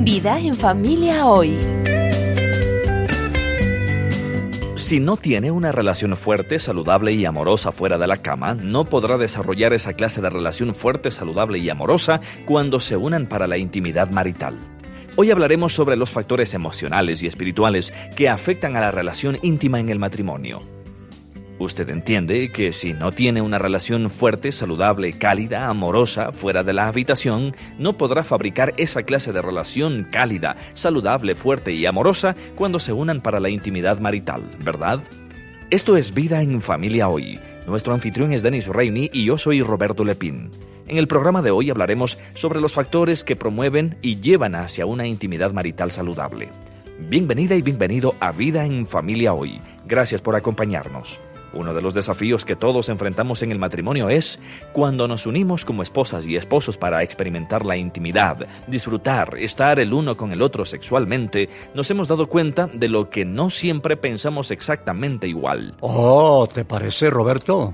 Vida en familia hoy. Si no tiene una relación fuerte, saludable y amorosa fuera de la cama, no podrá desarrollar esa clase de relación fuerte, saludable y amorosa cuando se unan para la intimidad marital. Hoy hablaremos sobre los factores emocionales y espirituales que afectan a la relación íntima en el matrimonio. Usted entiende que si no tiene una relación fuerte, saludable, cálida, amorosa fuera de la habitación, no podrá fabricar esa clase de relación cálida, saludable, fuerte y amorosa cuando se unan para la intimidad marital, ¿verdad? Esto es Vida en Familia Hoy. Nuestro anfitrión es Denis Reini y yo soy Roberto Lepín. En el programa de hoy hablaremos sobre los factores que promueven y llevan hacia una intimidad marital saludable. Bienvenida y bienvenido a Vida en Familia Hoy. Gracias por acompañarnos. Uno de los desafíos que todos enfrentamos en el matrimonio es cuando nos unimos como esposas y esposos para experimentar la intimidad, disfrutar, estar el uno con el otro sexualmente, nos hemos dado cuenta de lo que no siempre pensamos exactamente igual. Oh, ¿te parece, Roberto?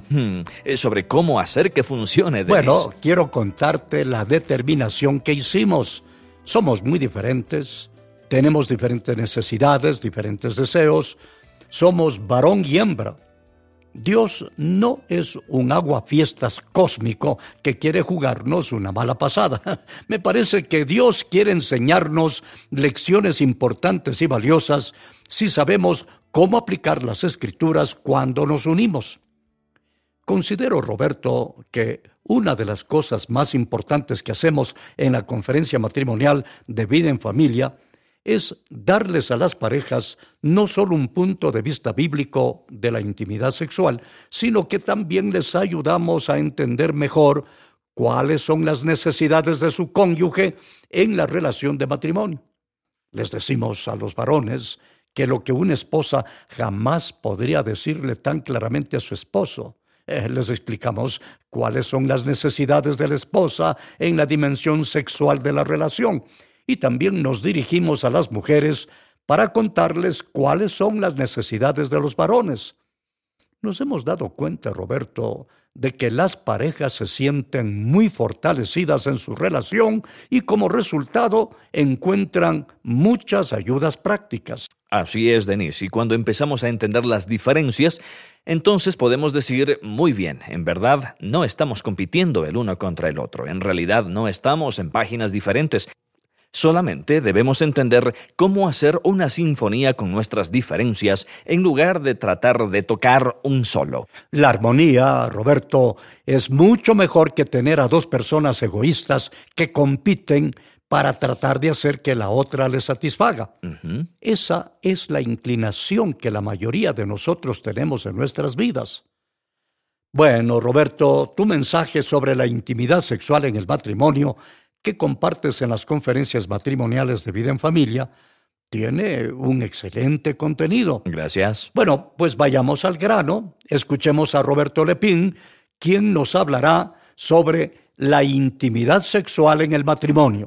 Sobre cómo hacer que funcione, Denis. Bueno, quiero contarte la determinación que hicimos. Somos muy diferentes, tenemos diferentes necesidades, diferentes deseos. Somos varón y hembra. Dios no es un aguafiestas cósmico que quiere jugarnos una mala pasada. Me parece que Dios quiere enseñarnos lecciones importantes y valiosas si sabemos cómo aplicar las Escrituras cuando nos unimos. Considero, Roberto, que una de las cosas más importantes que hacemos en la conferencia matrimonial de Vida en Familia es darles a las parejas no solo un punto de vista bíblico de la intimidad sexual, sino que también les ayudamos a entender mejor cuáles son las necesidades de su cónyuge en la relación de matrimonio. Les decimos a los varones que lo que una esposa jamás podría decirle tan claramente a su esposo. Les explicamos cuáles son las necesidades de la esposa en la dimensión sexual de la relación. Y también nos dirigimos a las mujeres para contarles cuáles son las necesidades de los varones. Nos hemos dado cuenta, Roberto, de que las parejas se sienten muy fortalecidas en su relación y como resultado encuentran muchas ayudas prácticas. Así es, Denis, y cuando empezamos a entender las diferencias, entonces podemos decir, muy bien, en verdad no estamos compitiendo el uno contra el otro, en realidad no estamos en páginas diferentes. Solamente debemos entender cómo hacer una sinfonía con nuestras diferencias en lugar de tratar de tocar un solo. La armonía, Roberto, es mucho mejor que tener a dos personas egoístas que compiten para tratar de hacer que la otra les satisfaga. Esa es la inclinación que la mayoría de nosotros tenemos en nuestras vidas. Bueno, Roberto, tu mensaje sobre la intimidad sexual en el matrimonio que compartes en las conferencias matrimoniales de Vida en Familia, tiene un excelente contenido. Gracias. Bueno, pues vayamos al grano. Escuchemos a Roberto Lepín, quien nos hablará sobre la intimidad sexual en el matrimonio.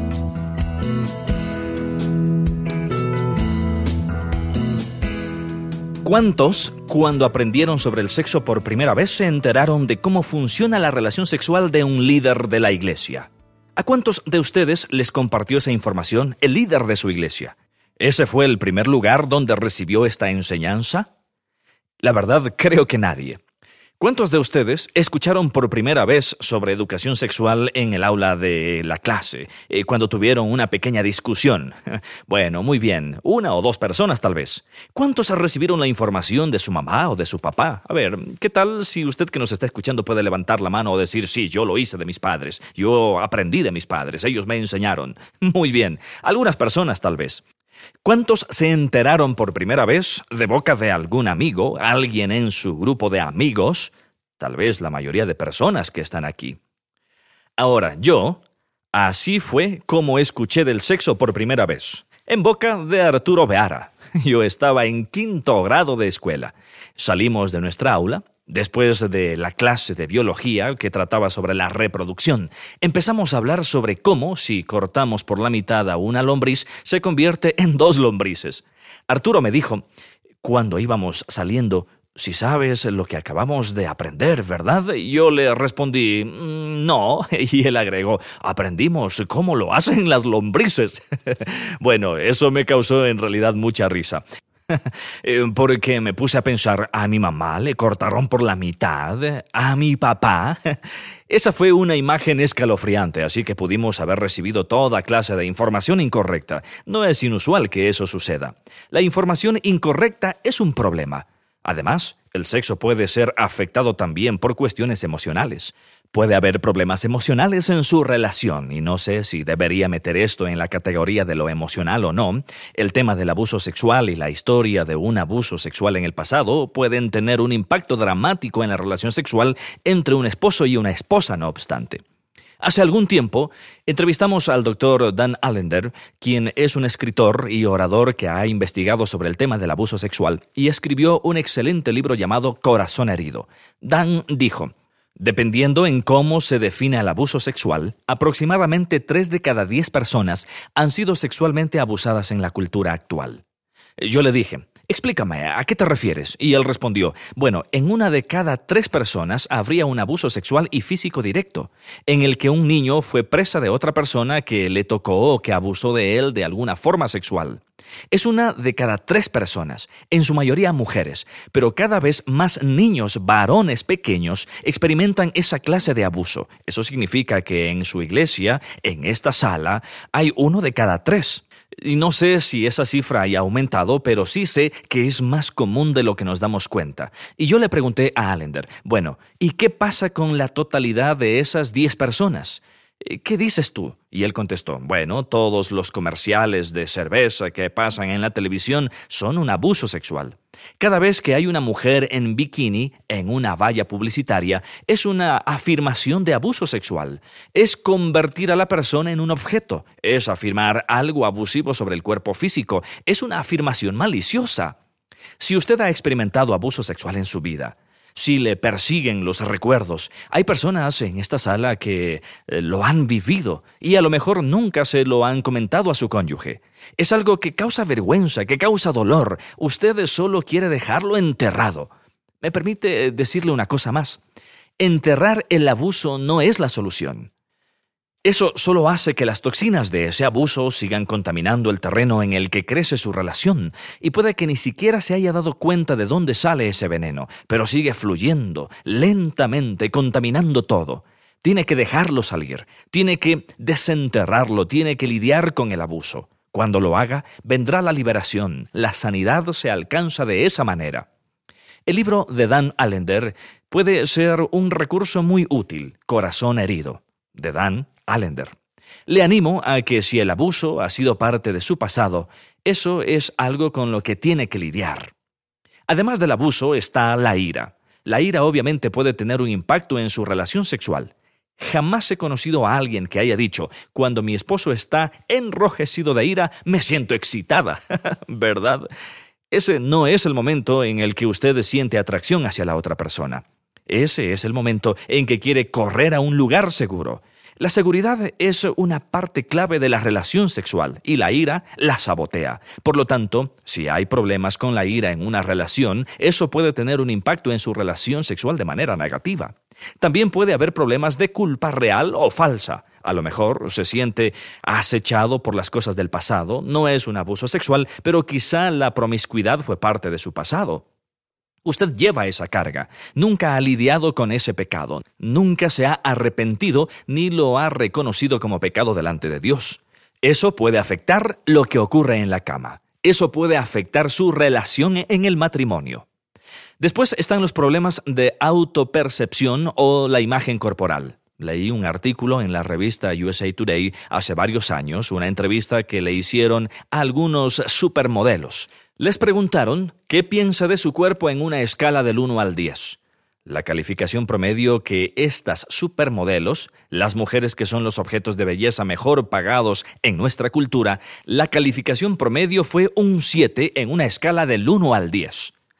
¿Cuántos, cuando aprendieron sobre el sexo por primera vez, se enteraron de cómo funciona la relación sexual de un líder de la iglesia? ¿A cuántos de ustedes les compartió esa información el líder de su iglesia? ¿Ese fue el primer lugar donde recibió esta enseñanza? La verdad, creo que nadie. ¿Cuántos de ustedes escucharon por primera vez sobre educación sexual en el aula de la clase, cuando tuvieron una pequeña discusión? Bueno, muy bien, 1 o 2 personas tal vez. ¿Cuántos recibieron la información de su mamá o de su papá? A ver, ¿qué tal si usted que nos está escuchando puede levantar la mano o decir, sí, yo lo hice de mis padres, yo aprendí de mis padres, ellos me enseñaron? Muy bien, algunas personas tal vez. ¿Cuántos se enteraron por primera vez de boca de algún amigo, alguien en su grupo de amigos? Tal vez la mayoría de personas que están aquí. Ahora, así fue como escuché del sexo por primera vez, en boca de Arturo Beara. Yo estaba en 5º grado de escuela. Salimos de nuestra aula. Después de la clase de biología que trataba sobre la reproducción, empezamos a hablar sobre cómo, si cortamos por la mitad a una lombriz, se convierte en 2 lombrices. Arturo me dijo, cuando íbamos saliendo, Si sabes lo que acabamos de aprender, ¿verdad? Yo le respondí, no, y él agregó, aprendimos cómo lo hacen las lombrices. Bueno, eso me causó en realidad mucha risa. Porque me puse a pensar, a mi mamá le cortaron por la mitad, a mi papá. Esa fue una imagen escalofriante, así que pudimos haber recibido toda clase de información incorrecta. No es inusual que eso suceda. La información incorrecta es un problema. Además, el sexo puede ser afectado también por cuestiones emocionales. Puede haber problemas emocionales en su relación, y no sé si debería meter esto en la categoría de lo emocional o no. El tema del abuso sexual y la historia de un abuso sexual en el pasado pueden tener un impacto dramático en la relación sexual entre un esposo y una esposa, no obstante. Hace algún tiempo, entrevistamos al Dr. Dan Allender, quien es un escritor y orador que ha investigado sobre el tema del abuso sexual y escribió un excelente libro llamado Corazón herido. Dan dijo, dependiendo en cómo se define el abuso sexual, aproximadamente 3 de cada 10 personas han sido sexualmente abusadas en la cultura actual. Yo le dije, explícame, ¿a qué te refieres? Y él respondió, bueno, en 1 de cada 3 personas habría un abuso sexual y físico directo, en el que un niño fue presa de otra persona que le tocó o que abusó de él de alguna forma sexual. Es 1 de cada 3 personas, en su mayoría mujeres, pero cada vez más niños varones pequeños experimentan esa clase de abuso. Eso significa que en su iglesia, en esta sala, hay 1 de cada 3. Y no sé si esa cifra haya aumentado, pero sí sé que es más común de lo que nos damos cuenta. Y yo le pregunté a Allender, bueno, ¿y qué pasa con la totalidad de esas 10 personas? ¿Qué dices tú? Y él contestó, bueno, todos los comerciales de cerveza que pasan en la televisión son un abuso sexual. Cada vez que hay una mujer en bikini en una valla publicitaria, es una afirmación de abuso sexual. Es convertir a la persona en un objeto. Es afirmar algo abusivo sobre el cuerpo físico. Es una afirmación maliciosa. Si usted ha experimentado abuso sexual en su vida, si le persiguen los recuerdos, hay personas en esta sala que lo han vivido y a lo mejor nunca se lo han comentado a su cónyuge. Es algo que causa vergüenza, que causa dolor. Usted solo quiere dejarlo enterrado. ¿Me permite decirle una cosa más? Enterrar el abuso no es la solución. Eso solo hace que las toxinas de ese abuso sigan contaminando el terreno en el que crece su relación y puede que ni siquiera se haya dado cuenta de dónde sale ese veneno, pero sigue fluyendo, lentamente, contaminando todo. Tiene que dejarlo salir, tiene que desenterrarlo, tiene que lidiar con el abuso. Cuando lo haga, vendrá la liberación, la sanidad se alcanza de esa manera. El libro de Dan Allender puede ser un recurso muy útil, Corazón herido, de Dan Allender. Le animo a que si el abuso ha sido parte de su pasado, eso es algo con lo que tiene que lidiar. Además del abuso está la ira. La ira obviamente puede tener un impacto en su relación sexual. Jamás he conocido a alguien que haya dicho, cuando mi esposo está enrojecido de ira, me siento excitada, ¿verdad? Ese no es el momento en el que usted siente atracción hacia la otra persona. Ese es el momento en que quiere correr a un lugar seguro. La seguridad es una parte clave de la relación sexual y la ira la sabotea. Por lo tanto, si hay problemas con la ira en una relación, eso puede tener un impacto en su relación sexual de manera negativa. También puede haber problemas de culpa real o falsa. A lo mejor se siente acechado por las cosas del pasado. No es un abuso sexual, pero quizá la promiscuidad fue parte de su pasado. Usted lleva esa carga, nunca ha lidiado con ese pecado, nunca se ha arrepentido ni lo ha reconocido como pecado delante de Dios. Eso puede afectar lo que ocurre en la cama. Eso puede afectar su relación en el matrimonio. Después están los problemas de autopercepción o la imagen corporal. Leí un artículo en la revista USA Today hace varios años, una entrevista que le hicieron a algunos supermodelos. Les preguntaron qué piensa de su cuerpo en una escala del 1 al 10. La calificación promedio que estas supermodelos, las mujeres que son los objetos de belleza mejor pagados en nuestra cultura, la calificación promedio fue un 7 en una escala del 1 al 10.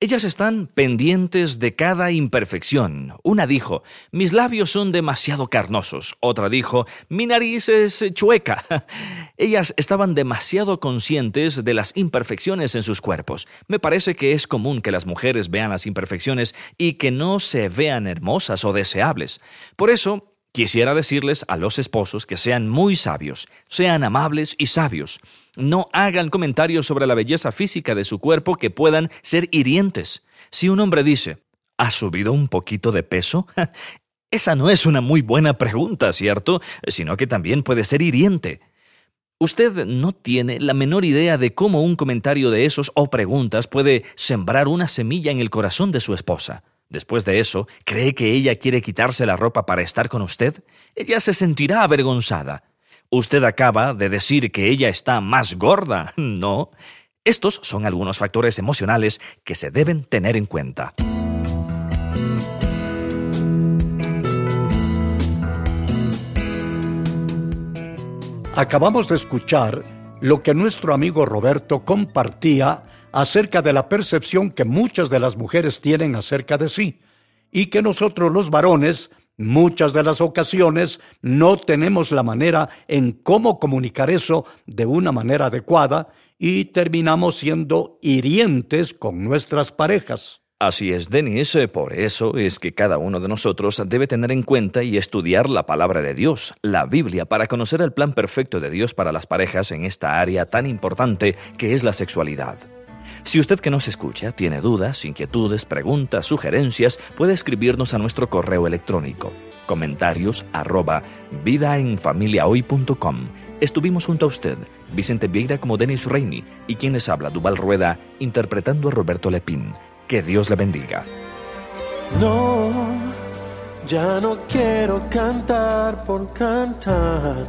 Ellas están pendientes de cada imperfección. Una dijo, mis labios son demasiado carnosos. Otra dijo, mi nariz es chueca. Ellas estaban demasiado conscientes de las imperfecciones en sus cuerpos. Me parece que es común que las mujeres vean las imperfecciones y que no se vean hermosas o deseables. Por eso, quisiera decirles a los esposos que sean muy sabios, sean amables y sabios. No hagan comentarios sobre la belleza física de su cuerpo que puedan ser hirientes. Si un hombre dice, ¿has subido un poquito de peso? Esa no es una muy buena pregunta, ¿cierto? Sino que también puede ser hiriente. Usted no tiene la menor idea de cómo un comentario de esos o preguntas puede sembrar una semilla en el corazón de su esposa. Después de eso, ¿cree que ella quiere quitarse la ropa para estar con usted? Ella se sentirá avergonzada. Usted acaba de decir que ella está más gorda, ¿no? Estos son algunos factores emocionales que se deben tener en cuenta. Acabamos de escuchar lo que nuestro amigo Roberto compartía acerca de la percepción que muchas de las mujeres tienen acerca de sí, y que nosotros los varones, muchas de las ocasiones, no tenemos la manera en cómo comunicar eso de una manera adecuada y terminamos siendo hirientes con nuestras parejas. Así es, Denis, por eso es que cada uno de nosotros debe tener en cuenta y estudiar la palabra de Dios, la Biblia, para conocer el plan perfecto de Dios para las parejas en esta área tan importante que es la sexualidad. Si usted que nos escucha tiene dudas, inquietudes, preguntas, sugerencias, puede escribirnos a nuestro correo electrónico, comentarios@vidaenfamiliahoy.com. Estuvimos junto a usted, Vicente Vieira como Denis Reini, y quien les habla, Duval Rueda, interpretando a Roberto Lepín. Que Dios le bendiga. No, ya no quiero cantar por cantar.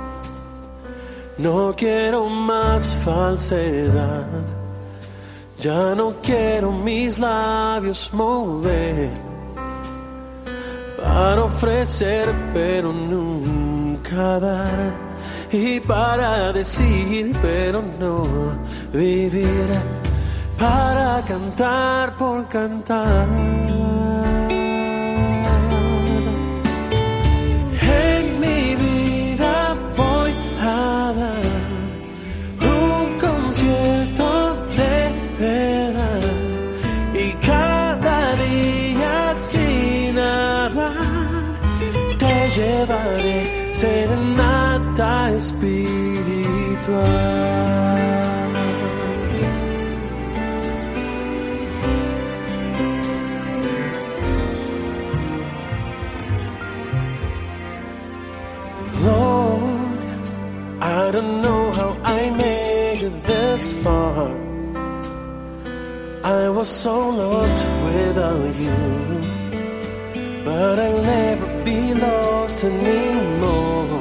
No quiero más falsedad. Ya no quiero mis labios mover para ofrecer pero nunca dar, y para decir pero no vivir, para cantar por cantar. En mi vida voy a dar un concierto de verdad, y cada día sin hablar te llevaré serenata espiritual. Lord, I don't know how I made it this far. I was so lost without you, but I'll never be lost anymore.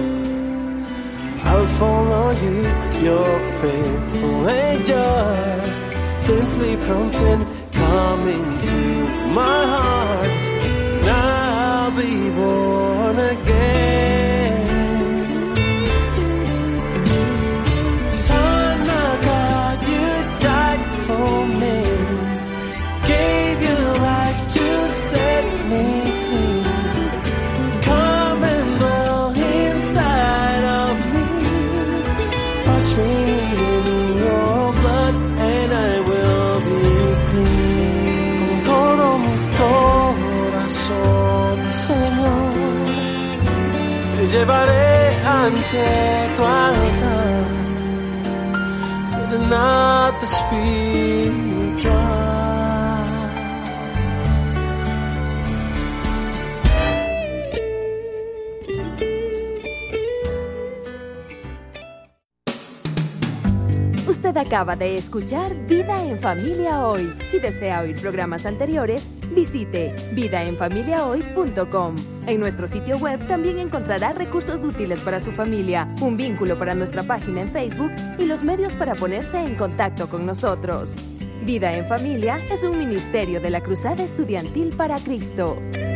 I'll follow you, you're faithful and just. Cleanse me from sin, come into my heart, and I'll be born again. Llevaré ante tu altar serenata espiritual. Usted acaba de escuchar Vida en Familia Hoy. Si desea oír programas anteriores, visite vidaenfamiliahoy.com. En nuestro sitio web también encontrará recursos útiles para su familia, un vínculo para nuestra página en Facebook y los medios para ponerse en contacto con nosotros. Vida en Familia es un ministerio de la Cruzada Estudiantil para Cristo.